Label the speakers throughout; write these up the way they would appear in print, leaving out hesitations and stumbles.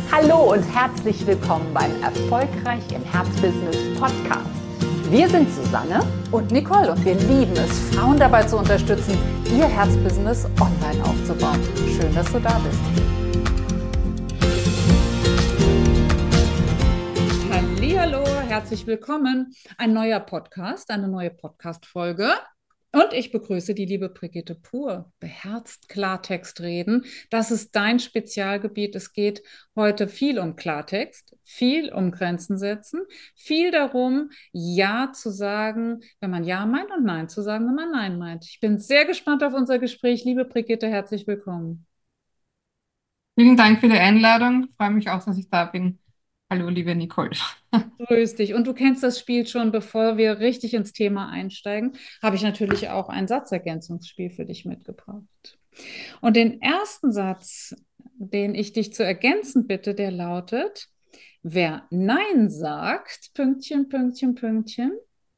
Speaker 1: Hallo und herzlich willkommen beim Erfolgreich im Herzbusiness Podcast. Wir sind Susanne
Speaker 2: und Nicole und wir lieben es, Frauen dabei zu unterstützen, ihr Herzbusiness online aufzubauen. Schön, dass du da bist. Hallihallo, herzlich willkommen. Ein neuer Podcast, eine neue Podcast-Folge. Und ich begrüße die liebe Brigitte Pur. Beherzt Klartext reden. Das ist dein Spezialgebiet. Es geht heute viel um Klartext, viel um Grenzen setzen, viel darum, Ja zu sagen, wenn man Ja meint und Nein zu sagen, wenn man Nein meint. Ich bin sehr gespannt auf unser Gespräch. Liebe Brigitte, herzlich willkommen.
Speaker 3: Vielen Dank für die Einladung. Ich freue mich auch, dass ich da bin. Hallo, liebe Nicole.
Speaker 2: Grüß dich. Und du kennst das Spiel schon, bevor wir richtig ins Thema einsteigen, habe ich natürlich auch ein Satzergänzungsspiel für dich mitgebracht. Und den ersten Satz, den ich dich zu ergänzen bitte, der lautet: Wer Nein sagt, Pünktchen, Pünktchen, Pünktchen.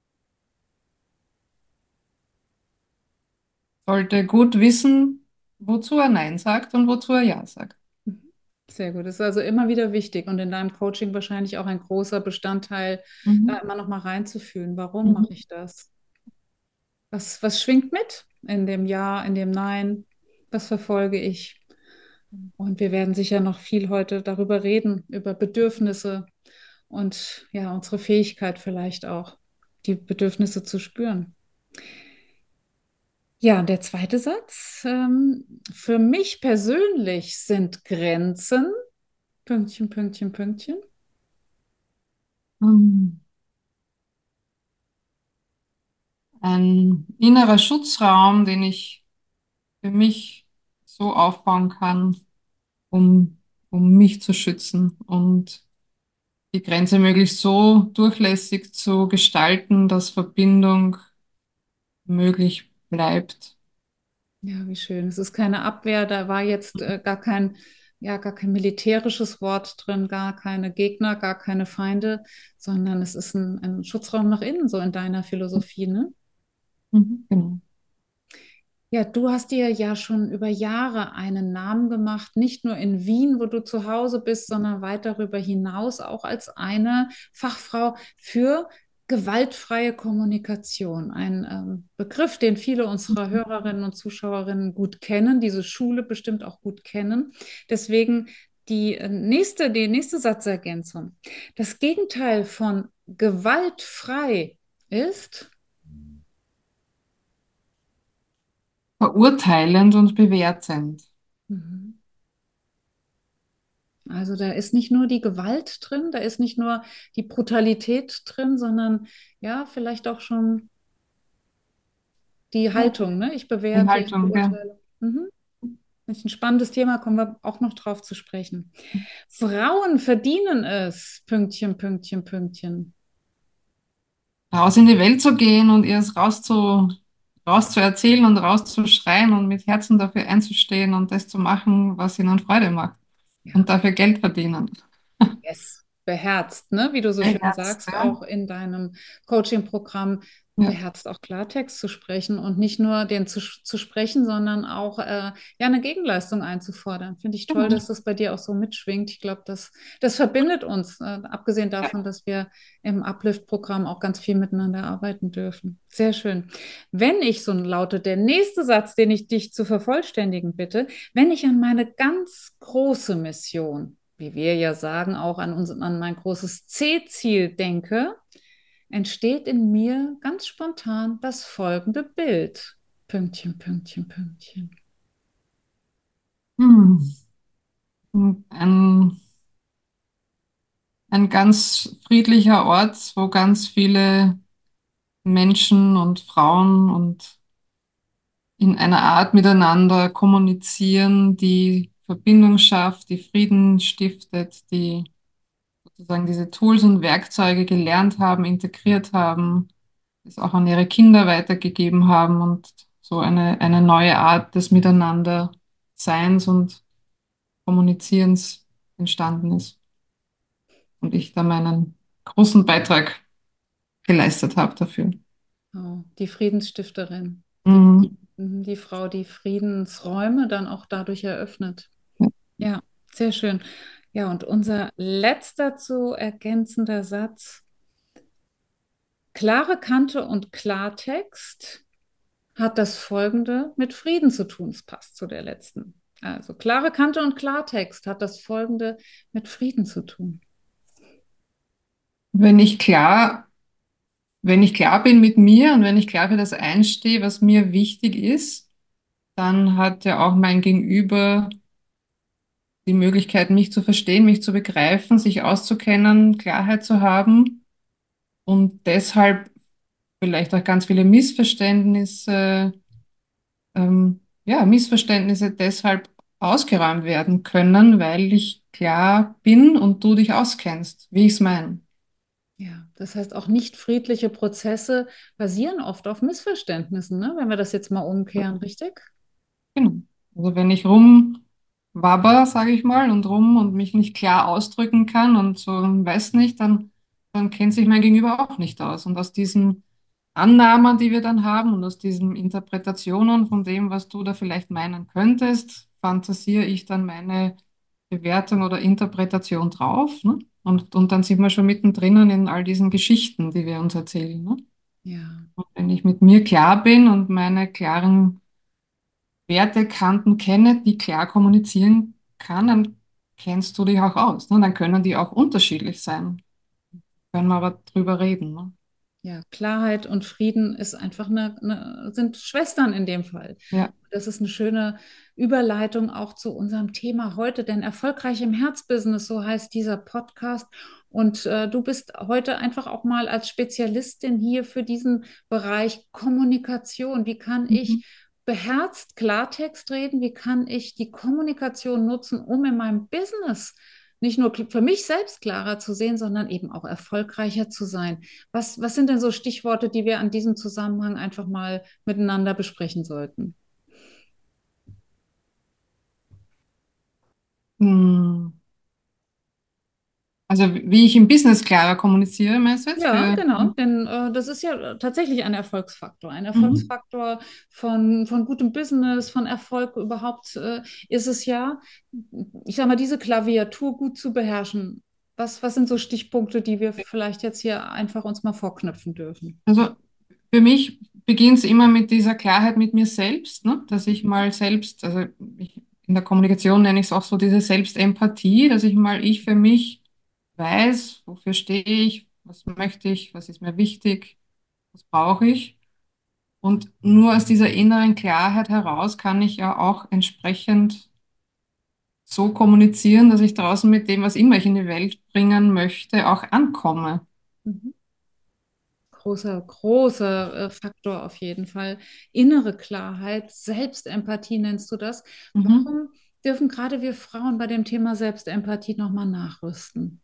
Speaker 3: Sollte gut wissen, wozu er Nein sagt und wozu er Ja sagt.
Speaker 2: Sehr gut. Das ist also immer wieder wichtig und in deinem Coaching wahrscheinlich auch ein großer Bestandteil, da
Speaker 3: Mhm.
Speaker 2: immer noch mal reinzufühlen. Warum mache
Speaker 3: Mhm.
Speaker 2: ich das? Was schwingt mit in dem Ja, in dem Nein? Was verfolge ich? Und wir werden sicher noch viel heute darüber reden, über Bedürfnisse und ja, unsere Fähigkeit vielleicht auch, die Bedürfnisse zu spüren. Ja, und der zweite Satz. Für mich persönlich sind Grenzen, Pünktchen, Pünktchen, Pünktchen.
Speaker 3: Mhm. Ein innerer Schutzraum, den ich für mich so aufbauen kann, um, um mich zu schützen und die Grenze möglichst so durchlässig zu gestalten, dass Verbindung möglich bleibt.
Speaker 2: Ja, wie schön. Es ist keine Abwehr, da war jetzt gar kein militärisches Wort drin, gar keine Gegner, gar keine Feinde, sondern es ist ein Schutzraum nach innen, so in deiner Philosophie, ne?
Speaker 3: Mhm. Genau.
Speaker 2: Ja, du hast dir ja schon über Jahre einen Namen gemacht, nicht nur in Wien, wo du zu Hause bist, sondern weit darüber hinaus auch als eine Fachfrau für gewaltfreie Kommunikation. Ein Begriff, den viele unserer Hörerinnen und Zuschauerinnen gut kennen, diese Schule bestimmt auch gut kennen. Deswegen die nächste Satzergänzung. Das Gegenteil von gewaltfrei ist.
Speaker 3: Verurteilend und bewertend.
Speaker 2: Mhm. Also da ist nicht nur die Gewalt drin, da ist nicht nur die Brutalität drin, sondern ja, vielleicht auch schon die
Speaker 3: Ja,
Speaker 2: Haltung, ne? Ich
Speaker 3: die
Speaker 2: bewerte, ich
Speaker 3: Haltung, ja.
Speaker 2: beurteile. Mhm. Das ist ein spannendes Thema, kommen wir auch noch drauf zu sprechen. Frauen verdienen es, Pünktchen, Pünktchen, Pünktchen.
Speaker 3: Raus in die Welt zu gehen und ihr es raus zu erzählen und rauszuschreien und mit Herzen dafür einzustehen und das zu machen, was ihnen Freude macht
Speaker 2: Ja.
Speaker 3: und dafür Geld verdienen.
Speaker 2: Yes. Beherzt, ne? Wie du so schön
Speaker 3: Beherzt,
Speaker 2: sagst,
Speaker 3: ja.
Speaker 2: auch in deinem Coaching-Programm
Speaker 3: Ja.
Speaker 2: beherzt auch Klartext zu sprechen und nicht nur den zu sprechen, sondern auch ja, eine Gegenleistung einzufordern. Finde ich toll,
Speaker 3: Genau.
Speaker 2: dass das bei dir auch so mitschwingt. Ich glaube, das verbindet uns, abgesehen
Speaker 3: Ja.
Speaker 2: davon, dass wir im Uplift-Programm auch ganz viel miteinander arbeiten dürfen. Sehr schön. Wenn ich, so lautet der nächste Satz, den ich dich zu vervollständigen bitte, wenn ich an meine ganz große Mission, wie wir ja sagen, auch an mein großes C-Ziel denke, entsteht in mir ganz spontan das folgende Bild. Pünktchen, Pünktchen, Pünktchen.
Speaker 3: Hm. Ein, ein ganz friedlicher Ort, wo ganz viele Menschen und Frauen und in einer Art miteinander kommunizieren, die Verbindung schafft, die Frieden stiftet, die sozusagen diese Tools und Werkzeuge gelernt haben, integriert haben, es auch an ihre Kinder weitergegeben haben und so eine neue Art des Miteinander-Seins und Kommunizierens entstanden ist. Und ich da meinen großen Beitrag geleistet habe dafür.
Speaker 2: Oh, die Friedensstifterin,
Speaker 3: Mhm.
Speaker 2: die Frau, die Friedensräume dann auch dadurch eröffnet. Ja, sehr schön. Ja, und unser letzter zu ergänzender Satz: Klare Kante und Klartext hat das Folgende mit Frieden zu tun. Es passt zu der letzten. Also klare Kante und Klartext hat das Folgende mit Frieden zu tun.
Speaker 3: Wenn ich klar, wenn ich klar bin mit mir und wenn ich klar für das einstehe, was mir wichtig ist, dann hat ja auch mein Gegenüber die Möglichkeit, mich zu verstehen, mich zu begreifen, sich auszukennen, Klarheit zu haben und deshalb vielleicht auch ganz viele Missverständnisse deshalb ausgeräumt werden können, weil ich klar bin und du dich auskennst, wie ich es meine.
Speaker 2: Ja, das heißt, auch nicht friedliche Prozesse basieren oft auf Missverständnissen, ne? Wenn wir das jetzt mal umkehren, richtig?
Speaker 3: Genau. Also wenn ich rumwabber, sage ich mal, und rum und mich nicht klar ausdrücken kann und so weiß nicht, dann kennt sich mein Gegenüber auch nicht aus. Und aus diesen Annahmen, die wir dann haben und aus diesen Interpretationen von dem, was du da vielleicht meinen könntest, fantasiere ich dann meine Bewertung oder Interpretation drauf, ne? Und dann sind wir schon mittendrin in all diesen Geschichten, die wir uns erzählen, ne?
Speaker 2: Ja,
Speaker 3: Und wenn ich mit mir klar bin und meine klaren Werte, Kanten kenne, die klar kommunizieren kann, dann kennst du dich auch aus. Ne? Dann können die auch unterschiedlich sein. Können wir aber drüber reden. Ne?
Speaker 2: ja, Klarheit und Frieden ist einfach sind Schwestern in dem Fall.
Speaker 3: Ja.
Speaker 2: Das ist eine schöne Überleitung auch zu unserem Thema heute, denn erfolgreich im Herzbusiness, so heißt dieser Podcast. Und du bist heute einfach auch mal als Spezialistin hier für diesen Bereich Kommunikation. Wie kann
Speaker 3: Mhm.
Speaker 2: ich beherzt Klartext reden? Wie kann ich die Kommunikation nutzen, um in meinem Business nicht nur für mich selbst klarer zu sehen, sondern eben auch erfolgreicher zu sein? Was sind denn so Stichworte, die wir an diesem Zusammenhang einfach mal miteinander besprechen sollten?
Speaker 3: Hm. Also wie ich im Business klarer kommuniziere, meinst du jetzt?
Speaker 2: Ja,
Speaker 3: Für,
Speaker 2: genau, denn das ist ja tatsächlich ein Erfolgsfaktor. Ein
Speaker 3: mhm.
Speaker 2: Erfolgsfaktor von gutem Business, von Erfolg überhaupt ist es ja, ich sag mal, diese Klaviatur gut zu beherrschen. Was sind so Stichpunkte, die wir vielleicht jetzt hier einfach uns mal vorknöpfen dürfen?
Speaker 3: Also für mich beginnt es immer mit dieser Klarheit mit mir selbst, ne? Dass ich mal selbst, in der Kommunikation nenne ich es auch so diese Selbstempathie, dass ich für mich weiß, wofür stehe ich, was möchte ich, was ist mir wichtig, was brauche ich. Und nur aus dieser inneren Klarheit heraus kann ich ja auch entsprechend so kommunizieren, dass ich draußen mit dem, was immer ich in die Welt bringen möchte, auch ankomme.
Speaker 2: Mhm. Großer Faktor auf jeden Fall. Innere Klarheit, Selbstempathie nennst du das.
Speaker 3: Mhm.
Speaker 2: Warum dürfen gerade wir Frauen bei dem Thema Selbstempathie nochmal nachrüsten?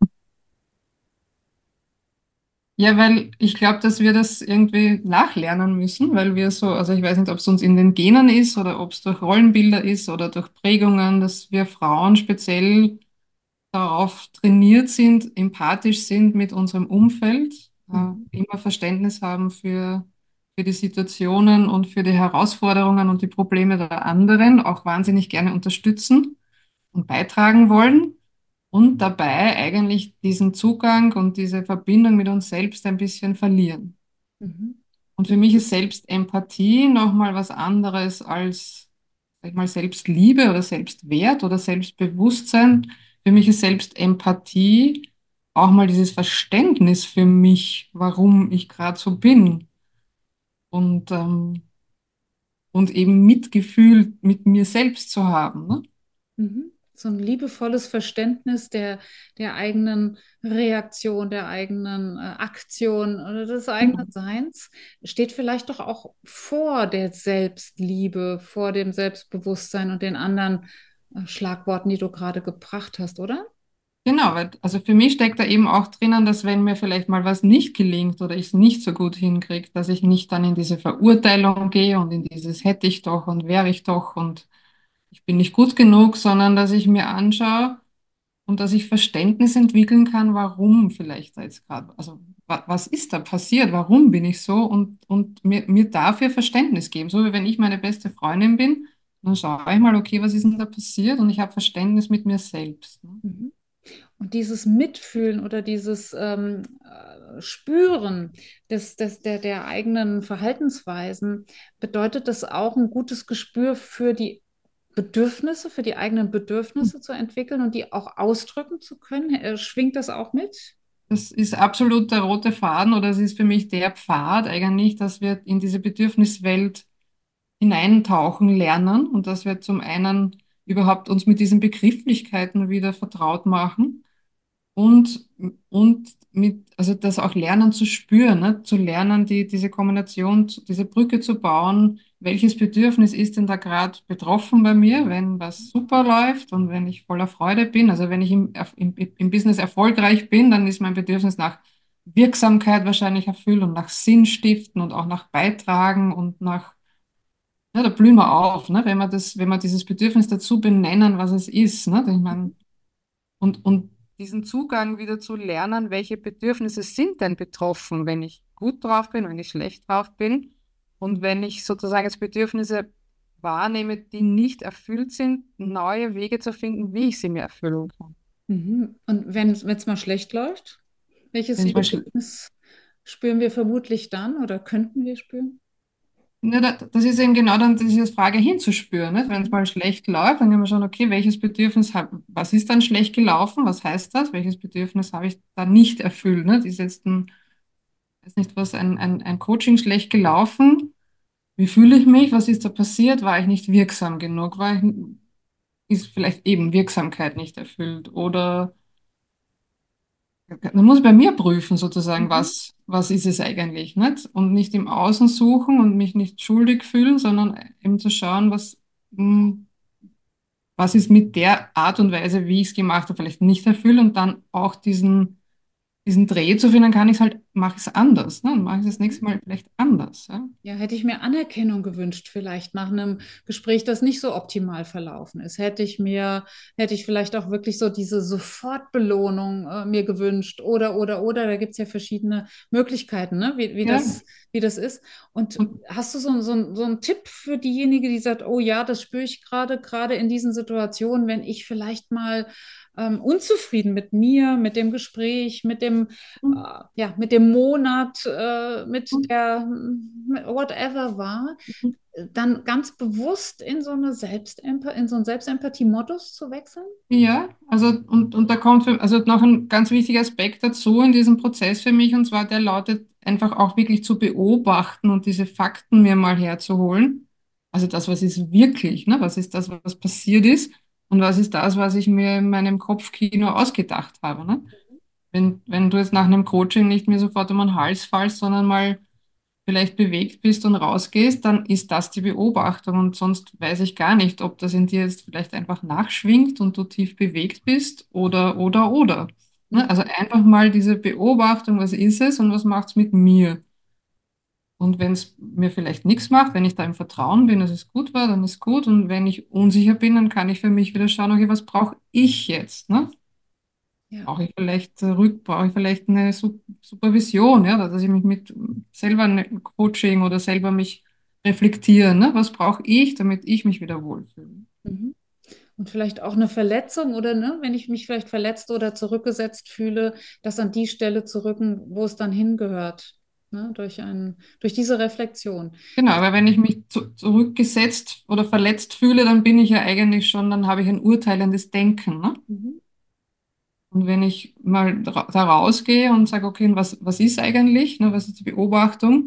Speaker 3: Ja, weil ich glaube, dass wir das irgendwie nachlernen müssen, weil wir so, also ich weiß nicht, ob es uns in den Genen ist oder ob es durch Rollenbilder ist oder durch Prägungen, dass wir Frauen speziell darauf trainiert sind, empathisch sind mit unserem Umfeld,
Speaker 2: Mhm.
Speaker 3: immer Verständnis haben für die Situationen und für die Herausforderungen und die Probleme der anderen, auch wahnsinnig gerne unterstützen und beitragen wollen und dabei eigentlich diesen Zugang und diese Verbindung mit uns selbst ein bisschen verlieren.
Speaker 2: Mhm.
Speaker 3: Und für mich ist Selbstempathie nochmal was anderes als, sag ich mal, Selbstliebe oder Selbstwert oder Selbstbewusstsein. Für mich ist Selbstempathie auch mal dieses Verständnis für mich, warum ich gerade so bin und, und eben Mitgefühl mit mir selbst zu haben. Ne?
Speaker 2: Mhm. So ein liebevolles Verständnis der eigenen Reaktion, der eigenen Aktion oder des eigenen
Speaker 3: Genau.
Speaker 2: Seins steht vielleicht doch auch vor der Selbstliebe, vor dem Selbstbewusstsein und den anderen Schlagworten, die du gerade gebracht hast, oder?
Speaker 3: Genau, weil, also für mich steckt da eben auch drinnen, dass wenn mir vielleicht mal was nicht gelingt oder ich es nicht so gut hinkriege, dass ich nicht dann in diese Verurteilung gehe und in dieses hätte ich doch und wäre ich doch und ich bin nicht gut genug, sondern dass ich mir anschaue und dass ich Verständnis entwickeln kann, warum vielleicht da jetzt gerade, also was ist da passiert, warum bin ich so und mir dafür Verständnis geben. So wie wenn ich meine beste Freundin bin, dann schaue ich mal, okay, was ist denn da passiert und ich habe Verständnis mit mir selbst. Ne?
Speaker 2: Mhm. Und dieses Mitfühlen oder dieses Spüren der eigenen Verhaltensweisen, bedeutet das auch ein gutes Gespür für die Bedürfnisse, für die eigenen Bedürfnisse zu entwickeln und die auch ausdrücken zu können? Schwingt das auch mit?
Speaker 3: Das ist absolut der rote Faden oder es ist für mich der Pfad eigentlich, dass wir in diese Bedürfniswelt hineintauchen lernen und dass wir zum einen überhaupt uns mit diesen Begrifflichkeiten wieder vertraut machen und, und mit, also das auch lernen zu spüren, ne? Zu lernen, diese Kombination, diese Brücke zu bauen. Welches Bedürfnis ist denn da gerade betroffen bei mir, wenn was super läuft und wenn ich voller Freude bin? Also wenn ich im Business erfolgreich bin, dann ist mein Bedürfnis nach Wirksamkeit wahrscheinlich erfüllt und nach Sinn stiften und auch nach Beitragen und nach, ja, da blühen wir auf, ne? Wenn wir dieses Bedürfnis dazu benennen, was es ist, ne? Ich meine, und diesen Zugang wieder zu lernen, welche Bedürfnisse sind denn betroffen, wenn ich gut drauf bin, wenn ich schlecht drauf bin und wenn ich sozusagen jetzt Bedürfnisse wahrnehme, die nicht erfüllt sind, neue Wege zu finden, wie ich sie mir erfüllen kann.
Speaker 2: Mhm. Und wenn es mal schlecht läuft,
Speaker 3: Wenn
Speaker 2: welches
Speaker 3: ich mal schl-
Speaker 2: Bedürfnis spüren wir vermutlich dann oder könnten wir spüren?
Speaker 3: Ja, das ist eben genau dann diese Frage hinzuspüren. Nicht? Wenn es mal schlecht läuft, dann kann man schauen, okay, welches Bedürfnis was ist dann schlecht gelaufen? Was heißt das? Welches Bedürfnis habe ich da nicht erfüllt? Ne? Ist jetzt weiß nicht was, ein Coaching schlecht gelaufen? Wie fühle ich mich? Was ist da passiert? War ich nicht wirksam genug? Ist vielleicht eben Wirksamkeit nicht erfüllt? Oder man muss bei mir prüfen, sozusagen,
Speaker 2: Mhm.
Speaker 3: was ist es eigentlich, nicht? Und nicht im Außen suchen und mich nicht schuldig fühlen, sondern eben zu schauen, hm, was ist mit der Art und Weise, wie ich es gemacht habe, vielleicht nicht erfüllt und dann auch diesen Dreh zu finden, dann kann ich es halt, mache ich es anders, ne? Und mache ich es das nächste Mal vielleicht anders. Ja?
Speaker 2: Ja, hätte ich mir Anerkennung gewünscht, vielleicht nach einem Gespräch, das nicht so optimal verlaufen ist. Hätte ich vielleicht auch wirklich so diese Sofortbelohnung mir gewünscht oder. Da gibt es ja verschiedene Möglichkeiten, ne?
Speaker 3: Ja.
Speaker 2: Wie das ist. Und
Speaker 3: Und
Speaker 2: hast du so einen Tipp für diejenige, die sagt, oh ja, das spüre ich gerade in diesen Situationen, wenn ich vielleicht mal unzufrieden mit mir, mit dem Gespräch, ja, mit dem Monat, mit whatever war, dann ganz bewusst in in so einen Selbstempathie-Modus zu wechseln?
Speaker 3: Ja, also und da kommt also noch ein ganz wichtiger Aspekt dazu in diesem Prozess für mich, und zwar der lautet einfach auch wirklich zu beobachten und diese Fakten mir mal herzuholen. Also das, was ist wirklich, ne? Was ist das, was passiert ist und was ist das, was ich mir in meinem Kopfkino ausgedacht habe, ne? Wenn du jetzt nach einem Coaching nicht mehr sofort um den Hals fallst, sondern mal vielleicht bewegt bist und rausgehst, dann ist das die Beobachtung. Und sonst weiß ich gar nicht, ob das in dir jetzt vielleicht einfach nachschwingt und du tief bewegt bist oder. Ne?
Speaker 2: Mhm.
Speaker 3: Also einfach mal diese Beobachtung, was ist es und was macht es mit mir? Und wenn es mir vielleicht nichts macht, wenn ich da im Vertrauen bin, dass es gut war, dann ist gut. Und wenn ich unsicher bin, dann kann ich für mich wieder schauen, okay, was brauche ich jetzt? Ne?
Speaker 2: Ja.
Speaker 3: Brauche ich vielleicht eine Supervision, ja, dass ich mich mit selber ein Coaching oder selber mich reflektieren, ne? Was brauche ich, damit ich mich wieder wohlfühle?
Speaker 2: Mhm. Und vielleicht auch eine Verletzung oder ne, wenn ich mich vielleicht verletzt oder zurückgesetzt fühle, das an die Stelle zu rücken, wo es dann hingehört, ne, durch diese Reflexion.
Speaker 3: Genau, aber wenn ich mich zurückgesetzt oder verletzt fühle, dann bin ich ja eigentlich schon, dann habe ich ein urteilendes Denken, ne?
Speaker 2: Mhm.
Speaker 3: Und wenn ich mal da rausgehe und sage, okay, und was ist eigentlich, ne? Was ist die Beobachtung,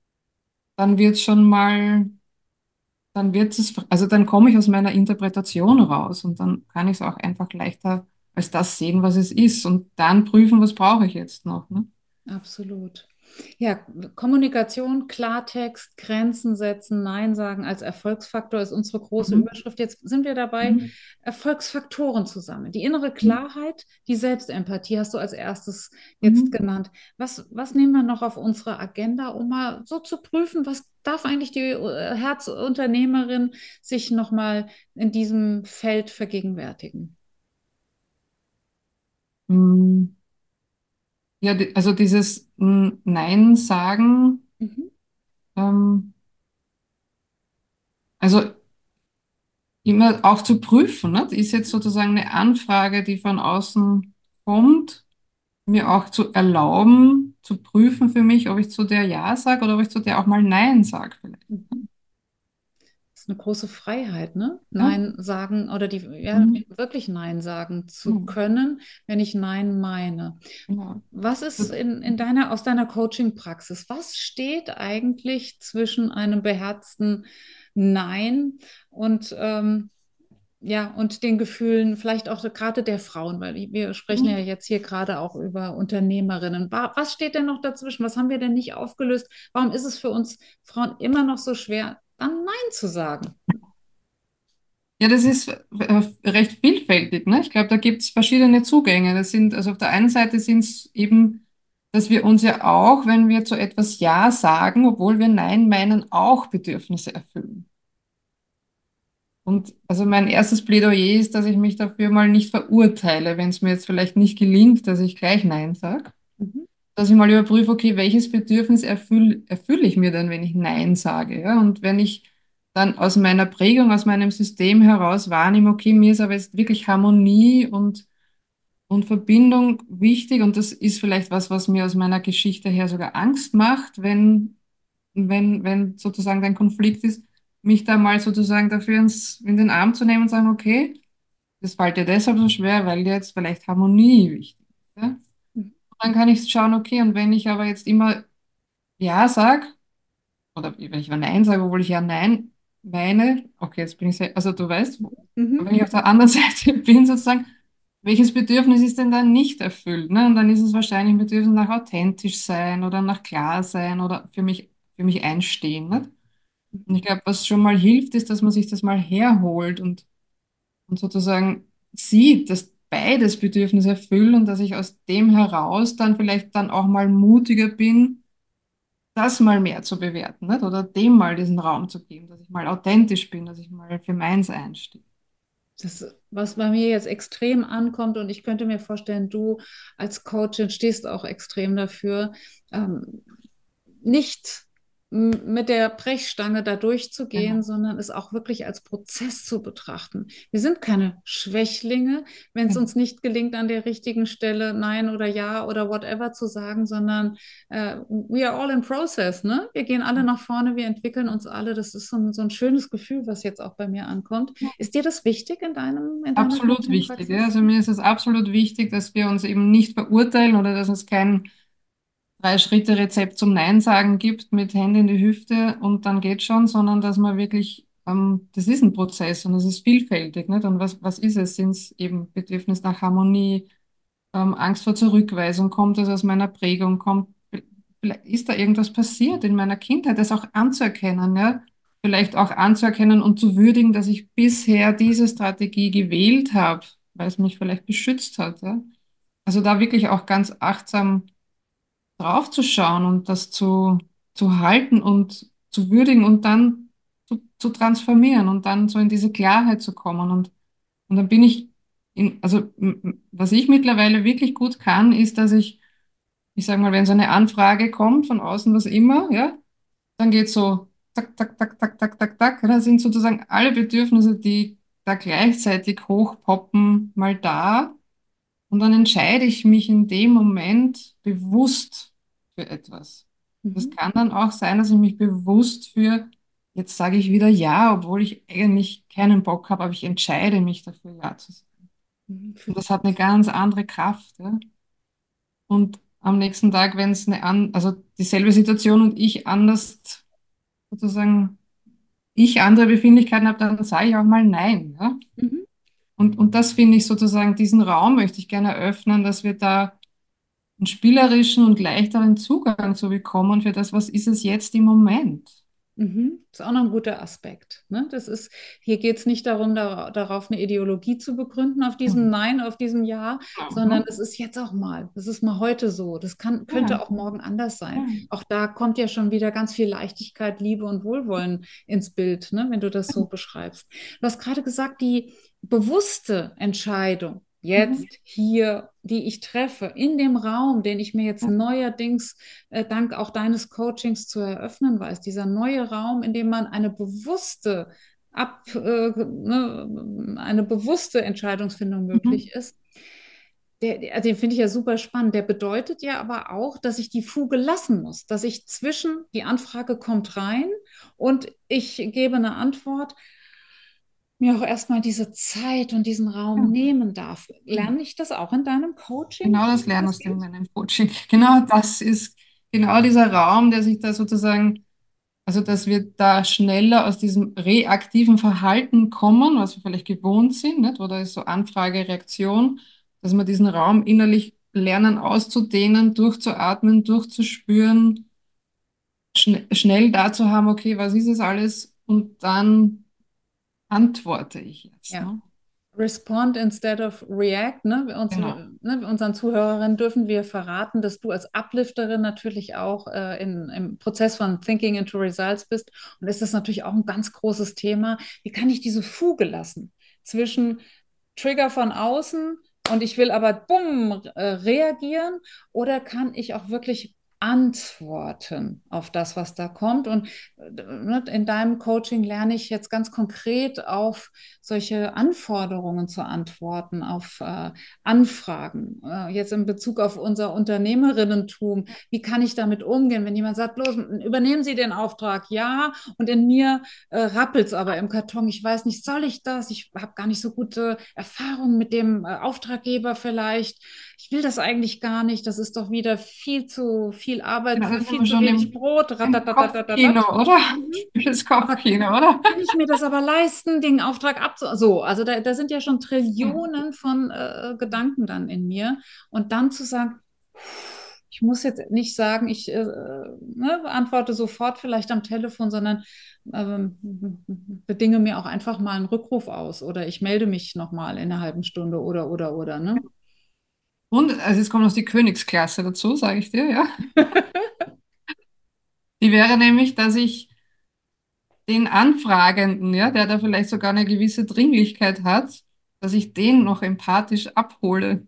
Speaker 3: dann wird es schon mal dann wird es, also dann komme ich aus meiner Interpretation raus und dann kann ich es auch einfach leichter als das sehen, was es ist und dann prüfen, was brauche ich jetzt noch, ne?
Speaker 2: Absolut. Ja, Kommunikation, Klartext, Grenzen setzen, Nein sagen als Erfolgsfaktor ist unsere große
Speaker 3: Mhm.
Speaker 2: Überschrift. Jetzt sind wir dabei,
Speaker 3: Mhm.
Speaker 2: Erfolgsfaktoren zu sammeln. Die innere
Speaker 3: Mhm.
Speaker 2: Klarheit, die Selbstempathie hast du als erstes jetzt
Speaker 3: Mhm.
Speaker 2: genannt. Was nehmen wir noch auf unsere Agenda, um mal so zu prüfen, was darf eigentlich die Herzunternehmerin sich nochmal in diesem Feld vergegenwärtigen?
Speaker 3: Mhm. Ja, also dieses Nein sagen,
Speaker 2: Mhm.
Speaker 3: ähm, also immer auch zu prüfen, ne? Ist jetzt sozusagen eine Anfrage, die von außen kommt, mir auch zu erlauben, zu prüfen für mich, ob ich zu der Ja sage oder ob ich zu der auch mal Nein sage vielleicht.
Speaker 2: Mhm. Das ist eine große Freiheit, ne?
Speaker 3: Ja?
Speaker 2: Nein sagen oder ja,
Speaker 3: Mhm.
Speaker 2: wirklich Nein sagen zu
Speaker 3: Mhm.
Speaker 2: können, wenn ich Nein meine.
Speaker 3: Genau.
Speaker 2: Was ist
Speaker 3: Das,
Speaker 2: aus deiner Coaching-Praxis? Was steht eigentlich zwischen einem beherzten Nein und ja, und den Gefühlen vielleicht auch gerade der Frauen, weil wir sprechen ja jetzt hier gerade auch über Unternehmerinnen. Was steht denn noch dazwischen? Was haben wir denn nicht aufgelöst? Warum ist es für uns Frauen immer noch so schwer, dann Nein zu sagen?
Speaker 3: ja, das ist recht vielfältig, ne? Ich glaube, da gibt es verschiedene Zugänge. Das sind, also auf der einen Seite sind es eben, dass wir uns ja auch, wenn wir zu etwas Ja sagen, obwohl wir Nein meinen, auch Bedürfnisse erfüllen. Und also mein erstes Plädoyer ist, dass ich mich dafür mal nicht verurteile, wenn es mir jetzt vielleicht nicht gelingt, dass ich gleich Nein sage.
Speaker 2: Mhm.
Speaker 3: Dass ich mal überprüfe, okay, welches Bedürfnis erfülle ich mir denn, wenn ich Nein sage? Ja? Und wenn ich dann aus meiner Prägung, aus meinem System heraus wahrnehme, okay, mir ist aber jetzt wirklich Harmonie und Verbindung wichtig und das ist vielleicht was, was mir aus meiner Geschichte her sogar Angst macht, wenn sozusagen ein Konflikt ist, mich da mal sozusagen dafür in den Arm zu nehmen und sagen, okay, das fällt dir deshalb so schwer, weil dir jetzt vielleicht Harmonie wichtig ist. Ja? Dann kann ich schauen, okay, und wenn ich aber jetzt immer Ja sage, oder wenn ich aber Nein sage, obwohl ich ja Nein meine, okay, jetzt bin ich sehr, also du weißt,
Speaker 2: Mhm.
Speaker 3: wenn ich auf der anderen Seite bin, sozusagen, welches Bedürfnis ist denn dann nicht erfüllt? Ne? Und dann ist es wahrscheinlich ein Bedürfnis nach authentisch sein oder nach klar sein oder für mich einstehen. Nicht? Und ich glaube, was schon mal hilft, ist, dass man sich das mal herholt und sozusagen sieht, dass beides Bedürfnisse erfüllen und dass ich aus dem heraus dann vielleicht dann auch mal mutiger bin, das mal mehr zu bewerten, nicht? Oder dem mal diesen Raum zu geben, dass ich mal authentisch bin, dass ich mal für meins einstehe.
Speaker 2: Das, was bei mir jetzt extrem ankommt, und ich könnte mir vorstellen, du als Coachin stehst auch extrem dafür, ähm, nicht mit der Brechstange da durchzugehen,
Speaker 3: Genau.
Speaker 2: sondern es auch wirklich als Prozess zu betrachten. Wir sind keine Schwächlinge, wenn es
Speaker 3: Genau.
Speaker 2: uns nicht gelingt, an der richtigen Stelle Nein oder Ja oder whatever zu sagen, sondern we are all in process, ne? Wir gehen alle nach vorne, wir entwickeln uns alle. Das ist so ein schönes Gefühl, was jetzt auch bei mir ankommt. Ist dir das wichtig in deiner
Speaker 3: Absolut wichtig. Ja?
Speaker 2: Coaching-Praxis?
Speaker 3: Also mir ist es absolut wichtig, dass wir uns eben nicht verurteilen oder dass es kein Drei-Schritte-Rezept zum Nein sagen gibt mit Hände in die Hüfte und dann geht schon, sondern dass man wirklich, das ist ein Prozess und es ist vielfältig, nicht? Und was ist es? Sind es eben Bedürfnis nach Harmonie, Angst vor Zurückweisung, kommt das aus meiner Prägung, vielleicht ist da irgendwas passiert in meiner Kindheit, das auch anzuerkennen, ja? Vielleicht auch anzuerkennen und zu würdigen, dass ich bisher diese Strategie gewählt habe, weil es mich vielleicht beschützt hat, ja? Also da wirklich auch ganz achtsam draufzuschauen und das zu halten und zu würdigen und dann zu transformieren und dann so in diese Klarheit zu kommen. Und dann bin ich also was ich mittlerweile wirklich gut kann, ist, dass ich sage mal, wenn so eine Anfrage kommt von außen, was immer, ja, dann geht so zack, zack, zack, zack, zack, zack, zack. Da sind sozusagen alle Bedürfnisse, die da gleichzeitig hochpoppen, mal da. Und dann entscheide ich mich in dem Moment bewusst für etwas. Das
Speaker 2: Mhm.
Speaker 3: kann dann auch sein, dass ich mich bewusst für, jetzt sage ich wieder Ja, obwohl ich eigentlich keinen Bock habe, aber ich entscheide mich dafür, Ja zu sagen.
Speaker 2: Mhm.
Speaker 3: Und das hat eine ganz andere Kraft. Ja? Und am nächsten Tag, wenn es also dieselbe Situation und ich anders, sozusagen, ich andere Befindlichkeiten habe, dann sage ich auch mal Nein. Ja?
Speaker 2: Mhm.
Speaker 3: Und das finde ich sozusagen, diesen Raum möchte ich gerne eröffnen, dass wir da einen spielerischen und leichteren Zugang zu bekommen für das, was ist es jetzt im Moment.
Speaker 2: Mhm. Ist auch noch ein guter Aspekt. Ne? Hier geht es nicht darum, darauf eine Ideologie zu begründen, auf diesem
Speaker 3: Mhm.
Speaker 2: Nein, auf diesem Ja, sondern
Speaker 3: Mhm.
Speaker 2: es ist jetzt auch mal. Das ist mal heute so. Könnte
Speaker 3: Ja,
Speaker 2: auch morgen anders sein.
Speaker 3: ja,
Speaker 2: Auch da kommt ja schon wieder ganz viel Leichtigkeit, Liebe und Wohlwollen ins Bild, ne? Wenn du das so beschreibst. Du hast gerade gesagt, die bewusste Entscheidung,
Speaker 3: mhm.
Speaker 2: jetzt hier, die ich treffe, in dem Raum, den ich mir jetzt
Speaker 3: Ja,
Speaker 2: neuerdings dank auch deines Coachings zu eröffnen weiß, dieser neue Raum, in dem man eine bewusste Entscheidungsfindung
Speaker 3: mhm.
Speaker 2: möglich ist, Den finde ich ja super spannend. Der bedeutet ja aber auch, dass ich die Fuge lassen muss, dass ich zwischen, die Anfrage kommt rein und ich gebe eine Antwort, mir auch erstmal diese Zeit und diesen
Speaker 3: Ja,
Speaker 2: Raum nehmen darf.
Speaker 3: genau.
Speaker 2: Lerne ich das auch in deinem Coaching,
Speaker 3: Genau das
Speaker 2: wie das
Speaker 3: lernst du in
Speaker 2: geht?
Speaker 3: meinem Coaching. Genau das ist genau dieser Raum, der sich da sozusagen, also dass wir da schneller aus diesem reaktiven Verhalten kommen, was wir vielleicht gewohnt sind, nicht? Oder ist so Anfrage, Reaktion, dass wir diesen Raum innerlich lernen auszudehnen, durchzuatmen, durchzuspüren, schnell da zu haben, okay, was ist es alles? Und dann antworte ich jetzt,
Speaker 2: Ja.
Speaker 3: ne?
Speaker 2: Respond instead of react. Ne?
Speaker 3: Genau.
Speaker 2: Unseren Zuhörerinnen dürfen wir verraten, dass du als Uplifterin natürlich auch im Prozess von Thinking into Results bist. Und ist das natürlich auch ein ganz großes Thema. Wie kann ich diese Fuge lassen zwischen Trigger von außen und ich will aber bumm reagieren oder kann ich auch wirklich antworten auf das, was da kommt? Und in deinem Coaching lerne ich jetzt ganz konkret auf solche Anforderungen zu antworten, auf Anfragen. Jetzt in Bezug auf unser Unternehmerinnentum. Wie kann ich damit umgehen, wenn jemand sagt, los, übernehmen Sie den Auftrag? Ja. Und in mir rappelt es aber im Karton. Ich weiß nicht, soll ich das? Ich habe gar nicht so gute Erfahrungen mit dem Auftraggeber vielleicht. Ich will das eigentlich gar nicht. Das ist doch wieder viel zu viel Arbeit
Speaker 3: Genau,
Speaker 2: für
Speaker 3: da sind
Speaker 2: viel
Speaker 3: wir
Speaker 2: zu
Speaker 3: schon
Speaker 2: wenig Brot.
Speaker 3: im Kopfkino, oder?
Speaker 2: Mhm.
Speaker 3: Das
Speaker 2: Aber
Speaker 3: Kopfkino, oder?
Speaker 2: kann ich mir das aber leisten, den Auftrag abzu... So, also da sind ja schon
Speaker 3: Ja.
Speaker 2: Trillionen von Gedanken dann in mir. Und dann zu sagen, ich muss jetzt nicht sagen, ich antworte sofort vielleicht am Telefon, sondern ähm, bedinge mir auch einfach mal einen Rückruf aus oder ich melde mich nochmal in einer halben Stunde oder, ne?
Speaker 3: Und also jetzt kommt noch die Königsklasse dazu, sage ich dir, ja. Die wäre nämlich, dass ich den Anfragenden, ja, der da vielleicht sogar eine gewisse Dringlichkeit hat, dass ich den noch empathisch abhole.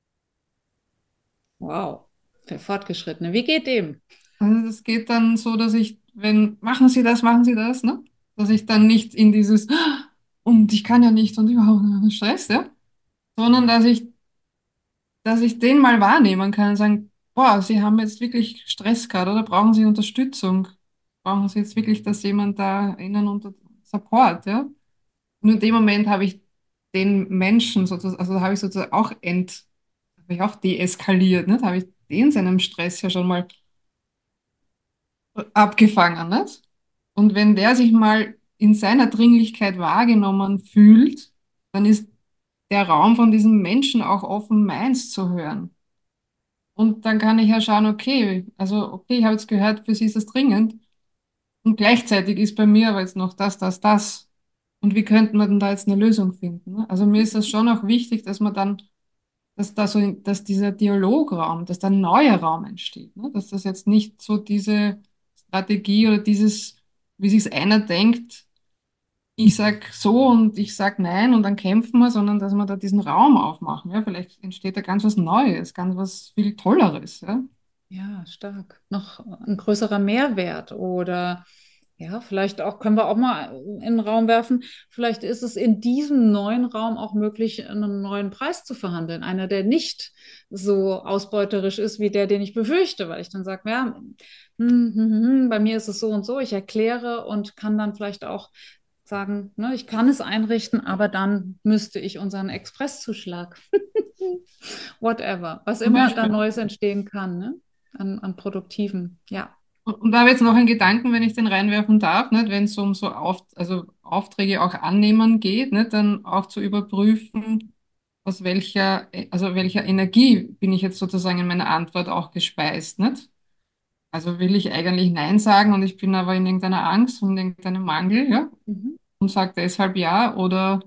Speaker 2: Wow, für Fortgeschrittene. Wie geht dem?
Speaker 3: Also das geht dann so, dass ich, wenn, machen Sie das, ne? Dass ich dann nicht in dieses, "Ah, und ich kann ja nicht und überhaupt Stress, ja, sondern dass ich den mal wahrnehmen kann und sagen, boah, Sie haben jetzt wirklich Stress gerade oder brauchen Sie Unterstützung? Brauchen Sie jetzt wirklich, dass jemand da Ihnen unter Support, ja? Und in dem Moment habe ich den Menschen sozusagen, also habe ich sozusagen auch habe ich auch deeskaliert, ne? Da habe ich den seinem Stress ja schon mal abgefangen, nicht? Und wenn der sich mal in seiner Dringlichkeit wahrgenommen fühlt, dann ist der Raum von diesem Menschen auch offen, meins zu hören. Und dann kann ich ja schauen, okay, also okay, ich habe jetzt gehört, für Sie ist das dringend. Und gleichzeitig ist bei mir aber jetzt noch das. Und wie könnten wir denn da jetzt eine Lösung finden? Ne? Also mir ist das schon auch wichtig, dass man dann, dass dieser Dialograum, dass da ein neuer Raum entsteht. Ne? Dass das jetzt nicht so diese Strategie oder dieses, wie sich einer denkt, ich sag so und ich sag nein und dann kämpfen wir, sondern dass wir da diesen Raum aufmachen. Ja, vielleicht entsteht da ganz was Neues, ganz was viel Tolleres. Ja.
Speaker 2: Ja, stark. Noch ein größerer Mehrwert oder ja, vielleicht auch, können wir auch mal in den Raum werfen, vielleicht ist es in diesem neuen Raum auch möglich, einen neuen Preis zu verhandeln. Einer, der nicht so ausbeuterisch ist wie der, den ich befürchte, weil ich dann sage, ja, bei mir ist es so und so, ich erkläre und kann dann vielleicht auch sagen, ne, ich kann es einrichten, aber dann müsste ich unseren Expresszuschlag, whatever, was
Speaker 3: Zum
Speaker 2: immer da
Speaker 3: Beispiel.
Speaker 2: Neues entstehen kann, ne? An Produktiven, ja.
Speaker 3: Und da habe ich jetzt noch einen Gedanken, wenn ich den reinwerfen darf, nicht? Wenn es um so also Aufträge auch annehmen geht, nicht? Dann auch zu überprüfen, aus welcher Energie bin ich jetzt sozusagen in meiner Antwort auch gespeist, nicht? Also will ich eigentlich Nein sagen und ich bin aber in irgendeiner Angst und irgendeinem Mangel, ja,
Speaker 2: Mhm.
Speaker 3: und sage deshalb ja, oder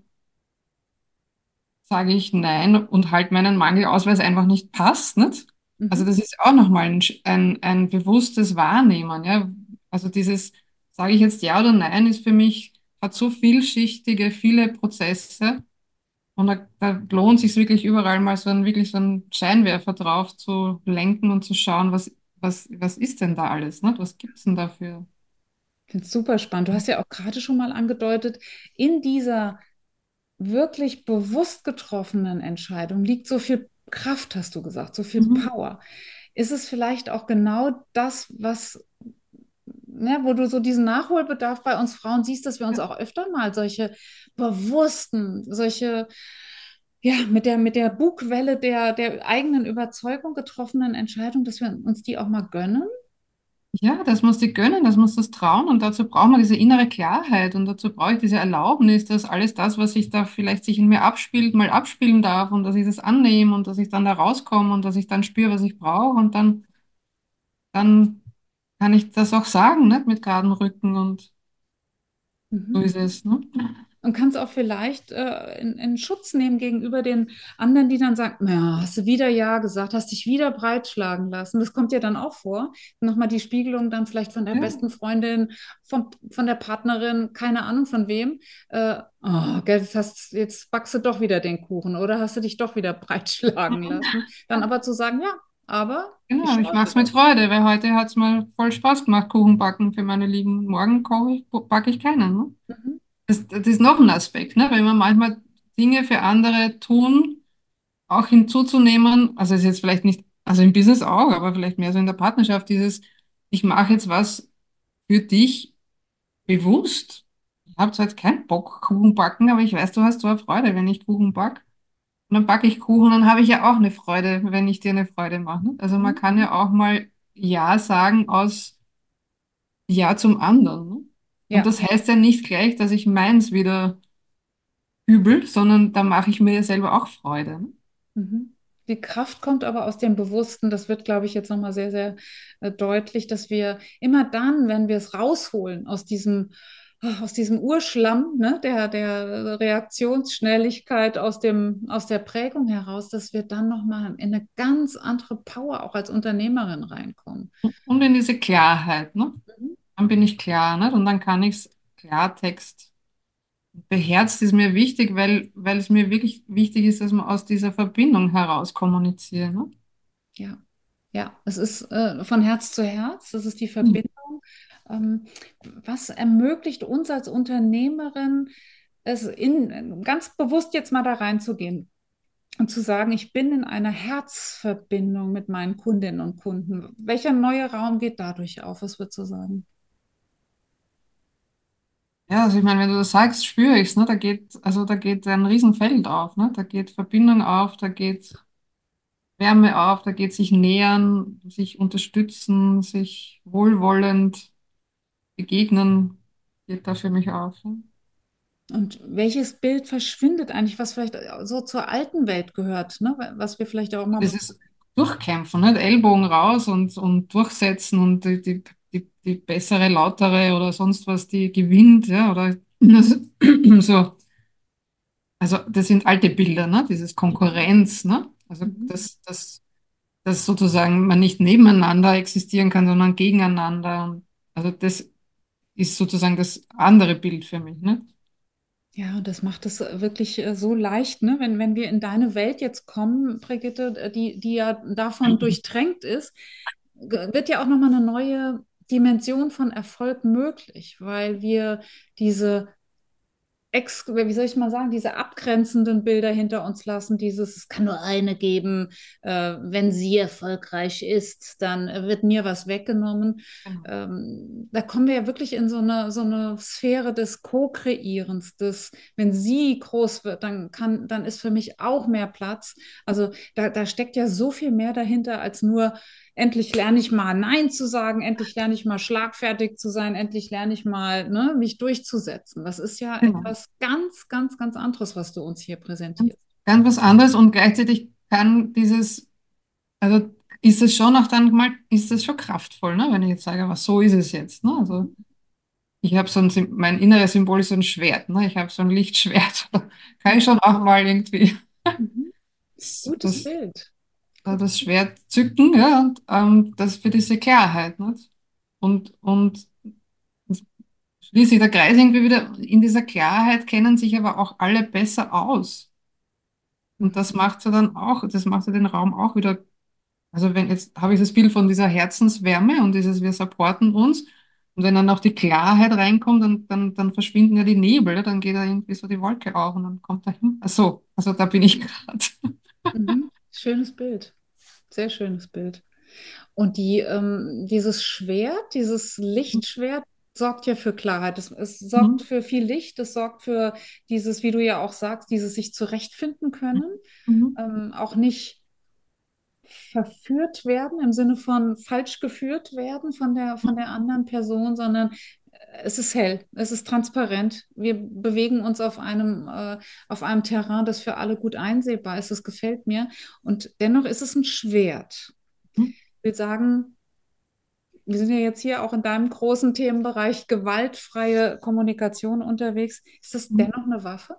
Speaker 3: sage ich Nein und halte meinen Mangel aus, weil es einfach nicht passt, nicht? Also
Speaker 2: Mhm.
Speaker 3: das ist auch nochmal ein bewusstes Wahrnehmen, ja. Also dieses, sage ich jetzt Ja oder Nein, ist für mich, hat so vielschichtige, viele Prozesse und da lohnt sich wirklich überall mal wirklich so einen Scheinwerfer drauf zu lenken und zu schauen, was ist denn da alles, nicht? Was gibt's denn dafür?
Speaker 2: Ich finde es super spannend. Du hast ja auch gerade schon mal angedeutet, in dieser wirklich bewusst getroffenen Entscheidung liegt so viel Kraft, hast du gesagt, so viel
Speaker 3: Mhm.
Speaker 2: Power. Ist es vielleicht auch genau das, was, ne, wo du so diesen Nachholbedarf bei uns Frauen siehst, dass wir uns
Speaker 3: Ja,
Speaker 2: auch öfter mal solche bewussten, solche, ja, mit der Bugwelle der eigenen Überzeugung getroffenen Entscheidungen, dass wir uns die auch mal gönnen?
Speaker 3: ja, das muss ich gönnen, das muss das trauen und dazu braucht man diese innere Klarheit und dazu brauche ich diese Erlaubnis, dass alles das, was sich da vielleicht sich in mir abspielt, mal abspielen darf und dass ich das annehme und dass ich dann da rauskomme und dass ich dann spüre, was ich brauche und dann kann ich das auch sagen, nicht? Mit geradem Rücken und so
Speaker 2: Mhm.
Speaker 3: ist es, ne?
Speaker 2: Und kannst auch vielleicht in Schutz nehmen gegenüber den anderen, die dann sagen, na, hast du wieder Ja gesagt, hast dich wieder breitschlagen lassen. Das kommt ja dann auch vor. Nochmal die Spiegelung dann vielleicht von der
Speaker 3: Ja,
Speaker 2: besten Freundin, von der Partnerin, keine Ahnung von wem. Oh, gell, jetzt backst du doch wieder den Kuchen oder hast du dich doch wieder breitschlagen lassen. Dann aber zu sagen, ja, aber ich
Speaker 3: genau, ich mache
Speaker 2: starte
Speaker 3: es mit
Speaker 2: das.
Speaker 3: Freude, weil heute hat es mal voll Spaß gemacht, Kuchen backen für meine Lieben. Morgen backe ich keinen, ne?
Speaker 2: Mhm.
Speaker 3: Das ist noch ein Aspekt, ne? Wenn wir manchmal Dinge für andere tun, auch hinzuzunehmen, also ist jetzt vielleicht nicht, also im Business auch, aber vielleicht mehr so in der Partnerschaft, dieses, ich mache jetzt was für dich bewusst. Ich habe zwar jetzt keinen Bock, Kuchen backen, aber ich weiß, du hast so eine Freude, wenn ich Kuchen back. Und dann backe ich Kuchen, dann habe ich ja auch eine Freude, wenn ich dir eine Freude mache. Ne? Also man
Speaker 2: Mhm.
Speaker 3: kann ja auch mal Ja sagen aus Ja zum anderen. Ne? Und
Speaker 2: Ja.
Speaker 3: das heißt ja nicht gleich, dass ich meins wieder übel, sondern da mache ich mir ja selber auch Freude. Ne?
Speaker 2: Mhm. Die Kraft kommt aber aus dem Bewussten. Das wird, glaube ich, jetzt nochmal sehr, sehr deutlich, dass wir immer dann, wenn wir es rausholen aus diesem Urschlamm, ne, der Reaktionsschnelligkeit aus der Prägung heraus, dass wir dann nochmal in eine ganz andere Power auch als Unternehmerin reinkommen.
Speaker 3: Und in diese Klarheit. Ne?
Speaker 2: Mhm.
Speaker 3: Dann bin ich klar. Ne? Und dann kann ich es Klartext beherzt ist mir wichtig, weil es mir wirklich wichtig ist, dass man aus dieser Verbindung heraus kommuniziert. Ne?
Speaker 2: Ja, ja, es ist von Herz zu Herz, das ist die
Speaker 3: Mhm.
Speaker 2: Verbindung. Ähm, Was ermöglicht uns als Unternehmerin, ganz bewusst jetzt mal da reinzugehen und zu sagen, ich bin in einer Herzverbindung mit meinen Kundinnen und Kunden. Welcher neue Raum geht dadurch auf? Was würdest du sagen?
Speaker 3: Ja, also ich meine, wenn du das sagst, spüre ich es, ne? Da geht ein Riesenfeld auf, ne? Da geht Verbindung auf, da geht Wärme auf, da geht sich nähern, sich unterstützen, sich wohlwollend begegnen, geht da für mich auf. Ne?
Speaker 2: Und welches Bild verschwindet eigentlich, was vielleicht so zur alten Welt gehört, ne? Was wir vielleicht auch mal.
Speaker 3: Das ist Durchkämpfen, ne? Ellbogen raus und durchsetzen und die bessere, lautere oder sonst was, die gewinnt, ja, oder so. Also das sind alte Bilder, ne? Dieses Konkurrenz, ne? Also
Speaker 2: Mhm.
Speaker 3: dass sozusagen man nicht nebeneinander existieren kann, sondern gegeneinander. Und also das ist sozusagen das andere Bild für mich, ne?
Speaker 2: Ja, das macht es wirklich so leicht, ne? Wenn wir in deine Welt jetzt kommen, Brigitte, die ja davon durchtränkt ist, wird ja auch nochmal eine neue Dimension von Erfolg möglich, weil wir diese wie soll ich mal sagen, diese abgrenzenden Bilder hinter uns lassen, es kann nur eine geben, wenn sie erfolgreich ist, dann wird mir was weggenommen.
Speaker 3: Genau.
Speaker 2: Da kommen wir ja wirklich in so eine Sphäre des Co-Kreierens, wenn sie groß wird, dann ist für mich auch mehr Platz. Also da steckt ja so viel mehr dahinter als nur endlich lerne ich mal Nein zu sagen, endlich lerne ich mal schlagfertig zu sein, endlich lerne ich mal, ne, mich durchzusetzen. Das ist ja
Speaker 3: Genau.
Speaker 2: etwas ganz, ganz, ganz anderes, was du uns hier
Speaker 3: Ganz,
Speaker 2: präsentierst.
Speaker 3: ganz was anderes und gleichzeitig kann also ist es schon auch dann mal, ist es schon kraftvoll, ne? Wenn ich jetzt sage, aber so ist es jetzt, ne? Also ich habe so mein inneres Symbol ist so ein Schwert, ne? Ich habe so ein Lichtschwert. Kann ich schon auch mal irgendwie
Speaker 2: Mhm. Gutes
Speaker 3: das,
Speaker 2: Bild.
Speaker 3: das Schwert zücken, ja, und das für diese Klarheit, ne? Und schließe ich der Kreis irgendwie wieder, in dieser Klarheit kennen sich aber auch alle besser aus. Und
Speaker 2: Mhm.
Speaker 3: das macht ja dann auch, das macht ja den Raum auch wieder. Also wenn jetzt habe ich das Bild von dieser Herzenswärme und dieses, wir supporten uns. Und wenn dann auch die Klarheit reinkommt, dann verschwinden ja die Nebel, ja, dann geht da irgendwie so die Wolke auf und dann kommt da hin. Ach so, also da bin ich gerade.
Speaker 2: Mhm. Schönes Bild. Sehr schönes Bild. Und dieses Schwert, dieses Lichtschwert, sorgt ja für Klarheit. Es sorgt
Speaker 3: Mhm.
Speaker 2: für viel Licht, es sorgt für dieses, wie du ja auch sagst, dieses sich zurechtfinden können,
Speaker 3: Mhm.
Speaker 2: auch nicht verführt werden im Sinne von falsch geführt werden von der anderen Person, sondern es ist hell, es ist transparent. Wir bewegen uns auf einem Terrain, das für alle gut einsehbar ist. Es gefällt mir. Und dennoch ist es ein Schwert.
Speaker 3: Mhm.
Speaker 2: Ich will sagen, wir sind ja jetzt hier auch in deinem großen Themenbereich gewaltfreie Kommunikation unterwegs. Ist das
Speaker 3: Mhm.
Speaker 2: dennoch eine Waffe?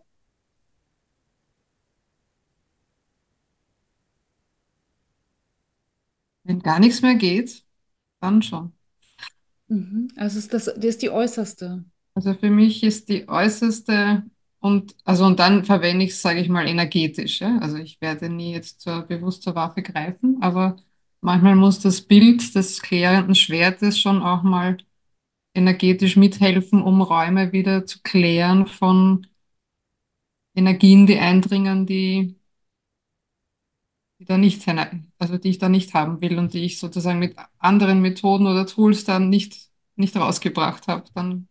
Speaker 3: Wenn gar nichts mehr geht, dann schon.
Speaker 2: Mhm. Also das ist die äußerste.
Speaker 3: Also für mich ist die äußerste und dann verwende ich es, sage ich mal, energetisch. Ja? Also ich werde nie jetzt bewusst zur Waffe greifen, aber manchmal muss das Bild des klärenden Schwertes schon auch mal energetisch mithelfen, um Räume wieder zu klären von Energien, die eindringen, die da nicht also die ich da nicht haben will und die ich sozusagen mit anderen Methoden oder Tools dann nicht rausgebracht habe.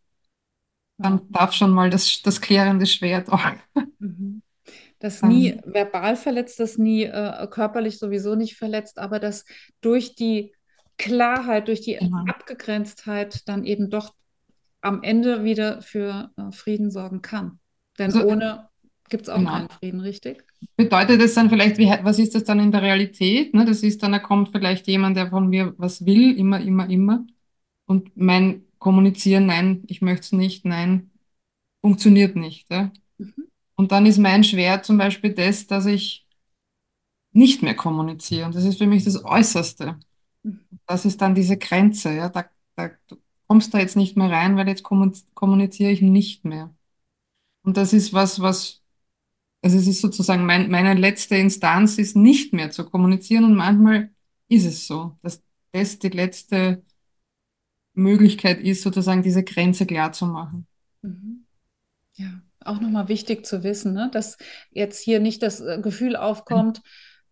Speaker 2: Wow.
Speaker 3: Dann darf schon mal das klärende Schwert auch
Speaker 2: Mhm. Das nie
Speaker 3: sein.
Speaker 2: verbal verletzt, das nie körperlich sowieso nicht verletzt, aber das durch die Klarheit, durch die
Speaker 3: Genau.
Speaker 2: Abgegrenztheit dann eben doch am Ende wieder für Frieden sorgen kann. Denn
Speaker 3: Also,
Speaker 2: ohne gibt es auch
Speaker 3: genau.
Speaker 2: keinen Frieden, richtig?
Speaker 3: Bedeutet es dann vielleicht, was ist das dann in der Realität? Ne? Das ist dann, da kommt vielleicht jemand, der von mir was will, immer, immer, immer. Und mein Kommunizieren, nein, ich möchte es nicht, nein, funktioniert nicht. Ja?
Speaker 2: Mhm.
Speaker 3: Und dann ist mein Schwert zum Beispiel das, dass ich nicht mehr kommuniziere. Und das ist für mich das Äußerste.
Speaker 2: Mhm.
Speaker 3: Das ist dann diese Grenze. Ja? Du kommst da jetzt nicht mehr rein, weil jetzt kommuniziere ich nicht mehr. Und das ist was. Also es ist sozusagen meine letzte Instanz ist nicht mehr zu kommunizieren und manchmal ist es so, dass das die letzte Möglichkeit ist, sozusagen diese Grenze klar zu machen.
Speaker 2: Mhm. Ja, auch nochmal wichtig zu wissen, ne? Dass jetzt hier nicht das Gefühl aufkommt,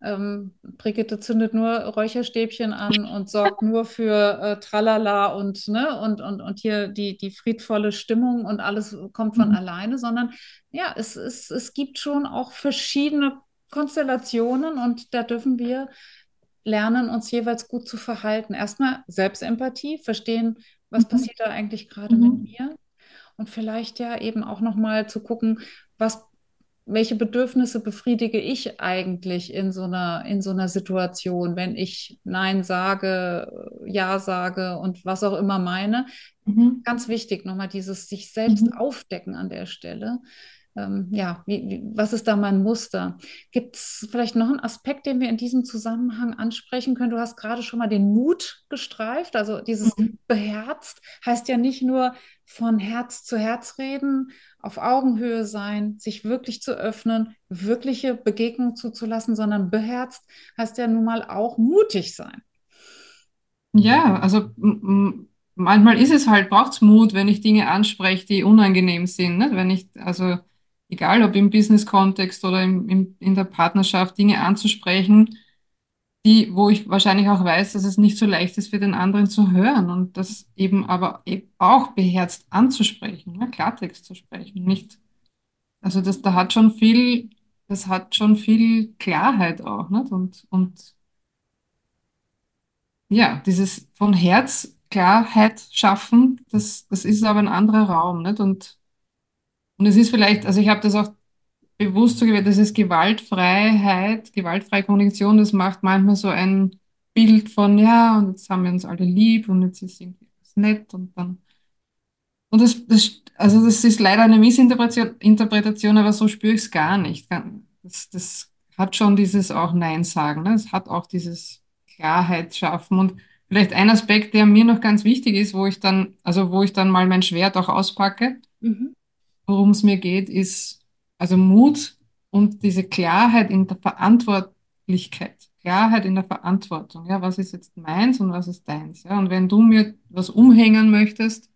Speaker 2: Brigitte zündet nur Räucherstäbchen an und sorgt nur für Tralala und, ne, und hier die friedvolle Stimmung und alles kommt von
Speaker 3: Mhm.
Speaker 2: alleine, sondern ja, es gibt schon auch verschiedene Konstellationen und da dürfen wir lernen, uns jeweils gut zu verhalten. Erstmal Selbstempathie, verstehen, was
Speaker 3: Mhm.
Speaker 2: passiert da eigentlich gerade mit
Speaker 3: Mhm.
Speaker 2: mir? Und vielleicht ja eben auch nochmal zu gucken, was, welche Bedürfnisse befriedige ich eigentlich in so einer Situation, wenn ich Nein sage, Ja sage und was auch immer meine.
Speaker 3: Mhm.
Speaker 2: Ganz wichtig, nochmal dieses sich selbst
Speaker 3: Mhm.
Speaker 2: aufdecken an der Stelle. Ja, was ist da mein Muster? Gibt es vielleicht noch einen Aspekt, den wir in diesem Zusammenhang ansprechen können? Du hast gerade schon mal den Mut gestreift, also dieses
Speaker 3: Mhm.
Speaker 2: beherzt heißt ja nicht nur von Herz zu Herz reden, auf Augenhöhe sein, sich wirklich zu öffnen, wirkliche Begegnungen zuzulassen, sondern beherzt heißt ja nun mal auch mutig sein.
Speaker 3: Ja, also manchmal ist es halt, braucht es Mut, wenn ich Dinge anspreche, die unangenehm sind. Ne? Wenn ich, also egal ob im Business-Kontext oder in der Partnerschaft, Dinge anzusprechen, wo ich wahrscheinlich auch weiß, dass es nicht so leicht ist für den anderen zu hören und das eben aber eben auch beherzt anzusprechen, ne? Klartext zu sprechen. Nicht, also das hat schon viel Klarheit auch, nicht? Und ja, dieses von Herz Klarheit schaffen, das ist aber ein anderer Raum, nicht? Und es ist vielleicht, also ich habe das auch bewusst so gewählt, das ist Gewaltfreiheit, gewaltfreie Kommunikation, das macht manchmal so ein Bild von, ja, und jetzt haben wir uns alle lieb und jetzt ist irgendwie alles nett und dann. Und also das ist leider eine Missinterpretation, aber so spüre ich es gar nicht. Das hat schon dieses auch Nein sagen, ne? Es hat auch dieses Klarheit schaffen. Und vielleicht ein Aspekt, der mir noch ganz wichtig ist, wo ich dann mal mein Schwert auch auspacke,
Speaker 2: Mhm.
Speaker 3: worum es mir geht, ist also Mut und diese Klarheit in der Verantwortlichkeit. Klarheit in der Verantwortung. Ja, was ist jetzt meins und was ist deins? Ja, und wenn du mir was umhängen möchtest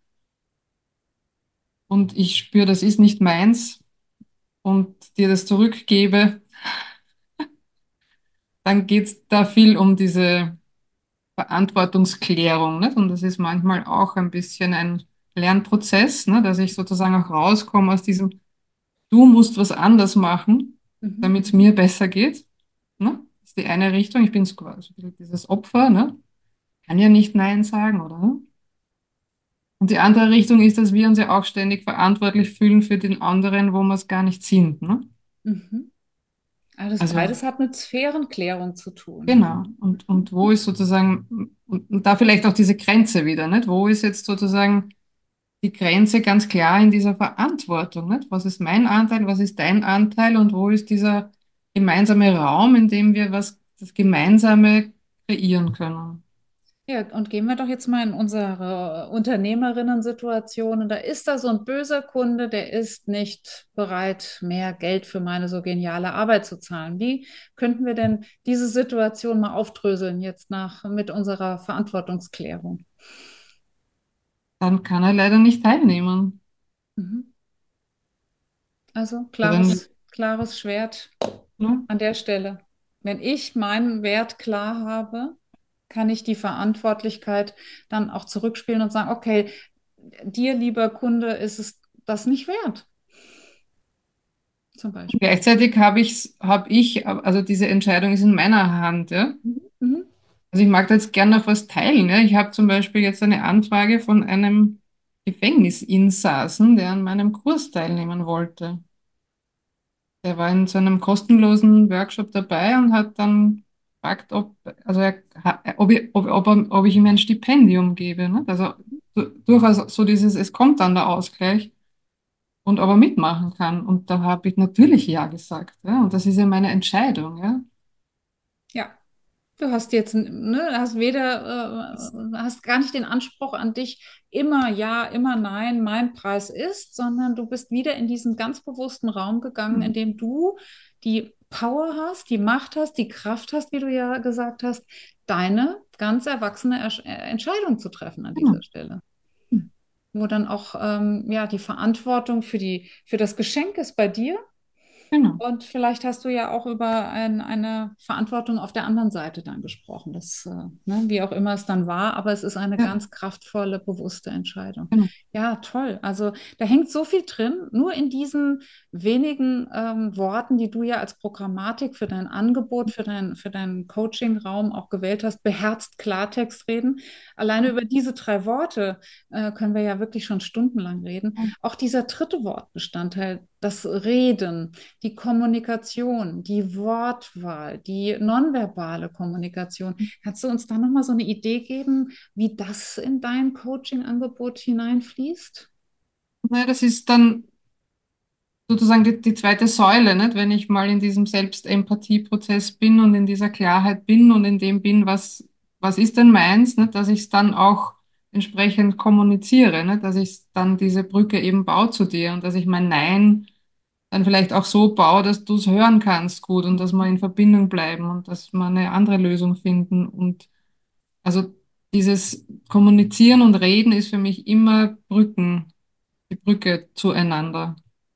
Speaker 3: und ich spüre, das ist nicht meins und dir das zurückgebe, dann geht es da viel um diese Verantwortungsklärung, nicht? Und das ist manchmal auch ein bisschen ein Lernprozess, ne? Dass ich sozusagen auch rauskomme aus diesem, du musst was anders machen,
Speaker 2: Mhm.
Speaker 3: damit es mir besser geht. Ne? Das ist die eine Richtung. Ich bin so quasi so ein bisschen dieses Opfer, ne? Kann ja nicht Nein sagen, oder? Ne? Und die andere Richtung ist, dass wir uns ja auch ständig verantwortlich fühlen für den anderen, wo wir es gar nicht sind. Ne?
Speaker 2: Mhm. Also das
Speaker 3: Also
Speaker 2: beides hat mit Sphärenklärung zu tun.
Speaker 3: genau. Und wo ist sozusagen, und da vielleicht auch diese Grenze wieder, nicht? Wo ist jetzt sozusagen die Grenze ganz klar in dieser Verantwortung, nicht? Was ist mein Anteil, was ist dein Anteil und wo ist dieser gemeinsame Raum, in dem wir das Gemeinsame kreieren können?
Speaker 2: Ja, und gehen wir doch jetzt mal in unsere Unternehmerinnen-Situation. Und da ist da so ein böser Kunde, der ist nicht bereit, mehr Geld für meine so geniale Arbeit zu zahlen. Wie könnten wir denn diese Situation mal aufdröseln jetzt mit unserer Verantwortungsklärung?
Speaker 3: Dann kann er leider nicht teilnehmen.
Speaker 2: Mhm. Also
Speaker 3: Also wenn,
Speaker 2: klares Schwert
Speaker 3: ne?
Speaker 2: an der Stelle. Wenn ich meinen Wert klar habe, kann ich die Verantwortlichkeit dann auch zurückspielen und sagen, okay, dir, lieber Kunde, ist es das nicht wert, zum Beispiel.
Speaker 3: Gleichzeitig also diese Entscheidung ist in meiner Hand, ja.
Speaker 2: Mhm. Mhm.
Speaker 3: Also ich mag da jetzt gerne noch was teilen, ja. Ich habe zum Beispiel jetzt eine Anfrage von einem Gefängnisinsassen, der an meinem Kurs teilnehmen wollte. Der war in so einem kostenlosen Workshop dabei und hat dann gefragt, ob ich ihm ein Stipendium gebe. Ne? Also durchaus so dieses, es kommt dann der Ausgleich und ob er mitmachen kann. Und da habe ich natürlich ja gesagt. Ja? Und das ist ja meine Entscheidung. Ja?
Speaker 2: Ja, du hast jetzt, ne, hast gar nicht den Anspruch an dich, immer ja, immer nein, mein Preis ist, sondern du bist wieder in diesen ganz bewussten Raum gegangen, in dem du die Power hast, die Macht hast, die Kraft hast, wie du ja gesagt hast, deine ganz erwachsene Entscheidung zu treffen an
Speaker 3: Genau.
Speaker 2: dieser Stelle. Wo dann auch ja, die Verantwortung für das Geschenk ist bei dir.
Speaker 3: Genau.
Speaker 2: Und vielleicht hast du ja auch über eine Verantwortung auf der anderen Seite dann gesprochen, ne, wie auch immer es dann war, aber es ist eine
Speaker 3: Ja,
Speaker 2: ganz kraftvolle, bewusste Entscheidung.
Speaker 3: genau.
Speaker 2: Ja, toll. Also da hängt so viel drin, nur in diesen wenigen Worten, die du ja als Programmatik für dein Angebot, für deinen Coaching-Raum auch gewählt hast, beherzt Klartext reden. Alleine über diese drei Worte können wir ja wirklich schon stundenlang reden. Auch dieser dritte Wortbestandteil, das Reden, die Kommunikation, die Wortwahl, die nonverbale Kommunikation. Kannst du uns da nochmal so eine Idee geben, wie das in dein Coaching-Angebot hineinfließt?
Speaker 3: Naja, das ist dann sozusagen die zweite Säule, nicht? Wenn ich mal in diesem Selbstempathieprozess bin und in dieser Klarheit bin und in dem bin, was ist denn meins, nicht? Dass ich es dann auch entsprechend kommuniziere, nicht? Dass ich dann diese Brücke eben baue zu dir und dass ich mein Nein dann vielleicht auch so baue, dass du es hören kannst gut und dass wir in Verbindung bleiben und dass wir eine andere Lösung finden. Und also dieses Kommunizieren und Reden ist für mich immer die Brücke zueinander.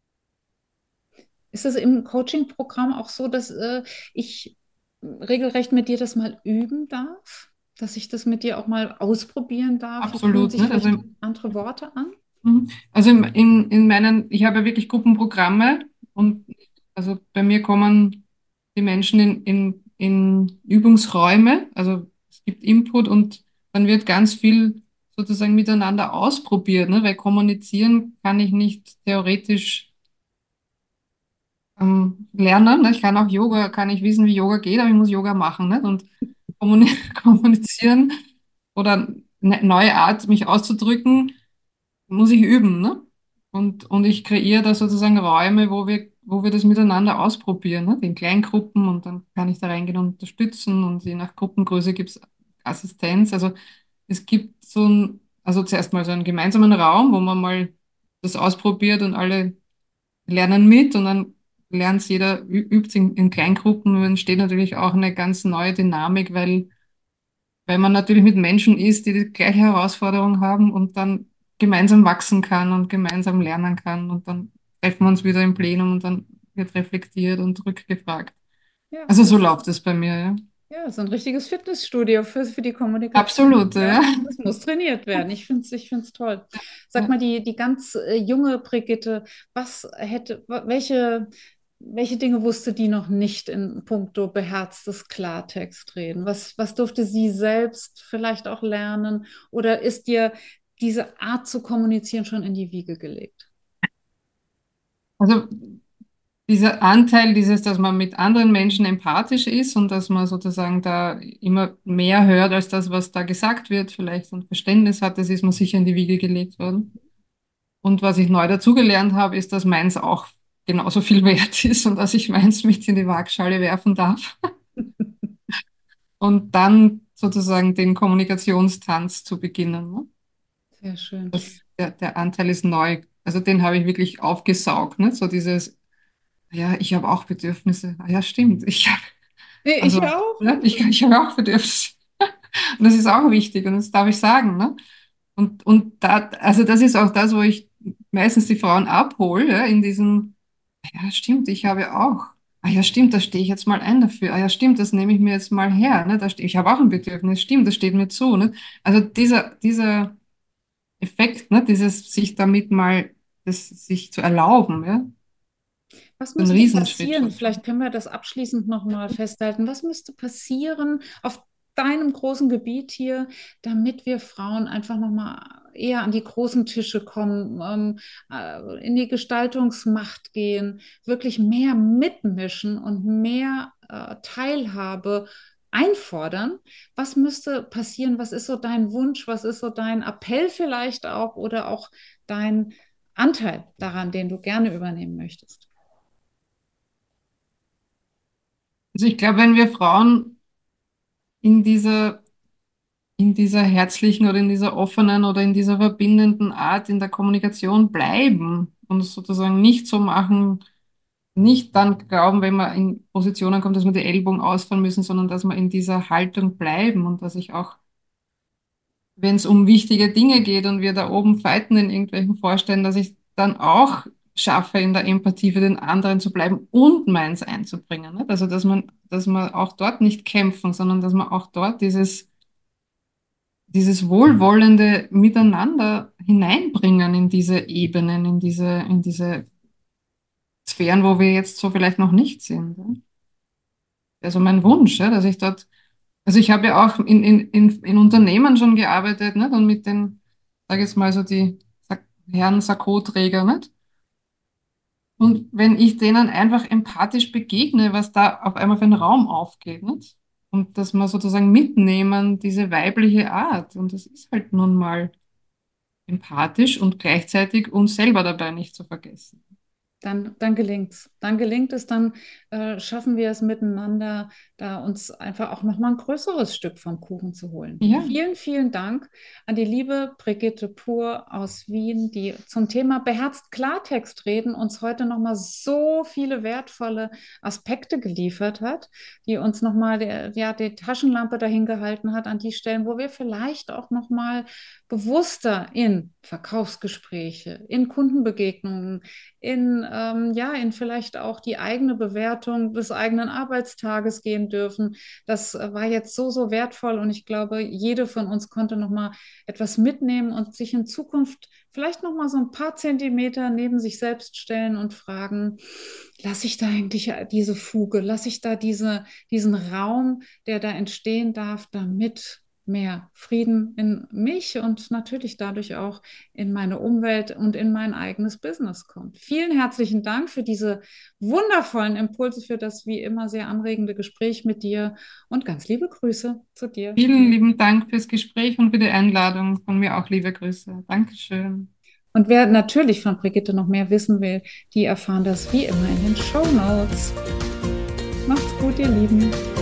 Speaker 2: Ist es im Coaching-Programm auch so, dass ich regelrecht mit dir das mal üben darf? Dass ich das mit dir auch mal ausprobieren darf? Wie fühlen
Speaker 3: Absolut,
Speaker 2: sich
Speaker 3: nicht?
Speaker 2: vielleicht andere Worte an?
Speaker 3: Also ich habe ja wirklich Gruppenprogramme und also bei mir kommen die Menschen in Übungsräume, also es gibt Input und dann wird ganz viel sozusagen miteinander ausprobiert, ne? Weil kommunizieren kann ich nicht theoretisch lernen. Ne? Ich kann auch Yoga, kann ich wissen, wie Yoga geht, aber ich muss Yoga machen, ne? Und kommunizieren oder eine neue Art, mich auszudrücken, muss ich üben, ne? Und ich kreiere da sozusagen Räume, wo wir das miteinander ausprobieren, ne? In Kleingruppen und dann kann ich da reingehen und unterstützen und je nach Gruppengröße gibt es Assistenz. Also es gibt also zuerst mal so einen gemeinsamen Raum, wo man mal das ausprobiert und alle lernen mit und dann lernt jeder, übt in Kleingruppen und entsteht natürlich auch eine ganz neue Dynamik, weil man natürlich mit Menschen ist, die die gleiche Herausforderung haben und dann gemeinsam wachsen kann und gemeinsam lernen kann und dann treffen wir uns wieder im Plenum und dann wird reflektiert und rückgefragt.
Speaker 2: Ja,
Speaker 3: Also so läuft es bei mir, ja.
Speaker 2: ja, so ein richtiges Fitnessstudio für die Kommunikation.
Speaker 3: Absolut,
Speaker 2: Ja,
Speaker 3: ja.
Speaker 2: das muss trainiert werden. Ich find's toll. Sag
Speaker 3: Ja.
Speaker 2: mal, die ganz junge Brigitte, welche Dinge wusste die noch nicht in puncto beherztes Klartextreden? Was durfte sie selbst vielleicht auch lernen? Oder ist dir diese Art zu kommunizieren schon in die Wiege gelegt?
Speaker 3: Also dieser Anteil dieses, dass man mit anderen Menschen empathisch ist und dass man sozusagen da immer mehr hört als das, was da gesagt wird, vielleicht und Verständnis hat, das ist mir sicher in die Wiege gelegt worden. Und was ich neu dazugelernt habe, ist, dass meins auch genauso viel wert ist und dass ich meins mit in die Waagschale werfen darf. Und dann sozusagen den Kommunikationstanz zu beginnen. Ne?
Speaker 2: Sehr schön.
Speaker 3: Der Anteil ist neu. Also den habe ich wirklich aufgesaugt. Ne? So dieses, ja, ich habe auch Bedürfnisse. Ah, ja, stimmt.
Speaker 2: Nee, ich
Speaker 3: Also,
Speaker 2: auch.
Speaker 3: ja, ich habe auch Bedürfnisse. Und das ist auch wichtig und das darf ich sagen. Ne? Und da, also das ist auch das, wo ich meistens die Frauen abhole, ja, in diesem, ja, stimmt, ich habe auch. Ah ja, stimmt, da stehe ich jetzt mal ein dafür. Ah ja, stimmt, das nehme ich mir jetzt mal her. Ne? Ich habe auch ein Bedürfnis, stimmt, das steht mir zu. Ne? Also dieser Effekt, ne? Dieses sich damit mal, das sich zu erlauben, ja,
Speaker 2: Was
Speaker 3: so ein
Speaker 2: müsste
Speaker 3: Riesenschritt
Speaker 2: passieren?
Speaker 3: schon.
Speaker 2: Vielleicht können wir das abschließend nochmal festhalten. Was müsste passieren auf deinem großen Gebiet hier, damit wir Frauen einfach nochmal eher an die großen Tische kommen, in die Gestaltungsmacht gehen, wirklich mehr mitmischen und mehr Teilhabe einfordern? Was müsste passieren? Was ist so dein Wunsch? Was ist so dein Appell vielleicht auch oder auch dein Anteil daran, den du gerne übernehmen möchtest?
Speaker 3: Also ich glaube, wenn wir Frauen in in dieser herzlichen oder in dieser offenen oder in dieser verbindenden Art in der Kommunikation bleiben und es sozusagen nicht so machen, nicht dann glauben, wenn man in Positionen kommt, dass wir die Ellbogen ausfahren müssen, sondern dass wir in dieser Haltung bleiben und dass ich auch, wenn es um wichtige Dinge geht und wir da oben fighten in irgendwelchen Vorständen, dass ich dann auch schaffe, in der Empathie für den anderen zu bleiben und meins einzubringen. Nicht? Also, dass man auch dort nicht kämpfen, sondern dass man auch dort dieses wohlwollende Miteinander hineinbringen in diese Ebenen, in diese Sphären, wo wir jetzt so vielleicht noch nicht sind. Ja? Also mein Wunsch, ja, dass ich dort, also ich habe ja auch in Unternehmen schon gearbeitet, nicht? Und mit den, sage ich jetzt mal so die Herren Sakkoträger, nicht? Und wenn ich denen einfach empathisch begegne, was da auf einmal für ein Raum aufgeht, nicht? Und dass wir sozusagen mitnehmen, diese weibliche Art. Und das ist halt nun mal empathisch und gleichzeitig uns selber dabei nicht zu vergessen.
Speaker 2: Dann gelingt's. Dann gelingt es, dann schaffen wir es miteinander, da uns einfach auch noch mal ein größeres Stück vom Kuchen zu holen.
Speaker 3: Ja,
Speaker 2: Vielen, vielen Dank an die liebe Brigitte Pur aus Wien, die zum Thema beherzt Klartext reden uns heute noch mal so viele wertvolle Aspekte geliefert hat, die uns noch mal ja, die Taschenlampe dahin gehalten hat an die Stellen, wo wir vielleicht auch noch mal bewusster in Verkaufsgespräche, in Kundenbegegnungen, ja, in vielleicht auch die eigene Bewertung des eigenen Arbeitstages gehen dürfen. Das war jetzt so, so wertvoll und ich glaube, jede von uns konnte noch mal etwas mitnehmen und sich in Zukunft vielleicht noch mal so ein paar Zentimeter neben sich selbst stellen und fragen, lasse ich da eigentlich diese Fuge, lasse ich da diesen Raum, der da entstehen darf, damit mehr Frieden in mich und natürlich dadurch auch in meine Umwelt und in mein eigenes Business kommt. Vielen herzlichen Dank für diese wundervollen Impulse, für das wie immer sehr anregende Gespräch mit dir und ganz liebe Grüße zu dir.
Speaker 3: vielen lieben Dank fürs Gespräch und für die Einladung. Von mir auch liebe Grüße. Dankeschön.
Speaker 2: Und wer natürlich von Brigitte noch mehr wissen will, die erfahren das wie immer in den Show Notes. Macht's gut, ihr Lieben.